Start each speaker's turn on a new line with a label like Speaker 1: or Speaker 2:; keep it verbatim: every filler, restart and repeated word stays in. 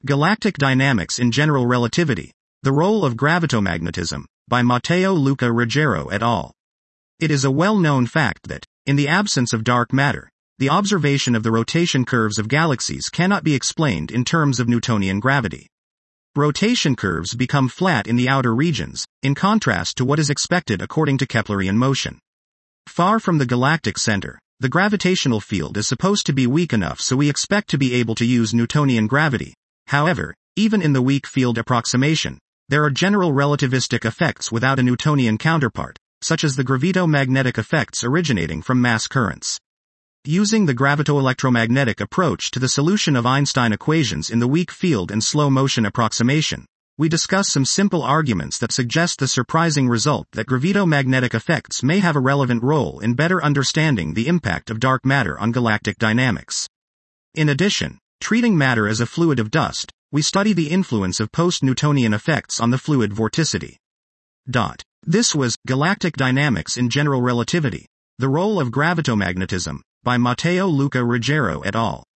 Speaker 1: Galactic Dynamics in General Relativity, The Role of Gravitomagnetism, by Matteo Luca Ruggiero et al. It is a well-known fact that, in the absence of dark matter, the observation of the rotation curves of galaxies cannot be explained in terms of Newtonian gravity. Rotation curves become flat in the outer regions, in contrast to what is expected according to Keplerian motion. Far from the galactic center, the gravitational field is supposed to be weak enough so we expect to be able to use Newtonian gravity. However, even in the weak field approximation, there are general relativistic effects without a Newtonian counterpart, such as the gravitomagnetic effects originating from mass currents. Using the gravitoelectromagnetic approach to the solution of Einstein equations in the weak field and slow motion approximation, we discuss some simple arguments that suggest the surprising result that gravitomagnetic effects may have a relevant role in better understanding the impact of dark matter on galactic dynamics. In addition, treating matter as a fluid of dust, we study the influence of post-Newtonian effects on the fluid vorticity. Dot. This was Galactic Dynamics in General Relativity, The Role of Gravitomagnetism, by Matteo Luca Ruggiero et al.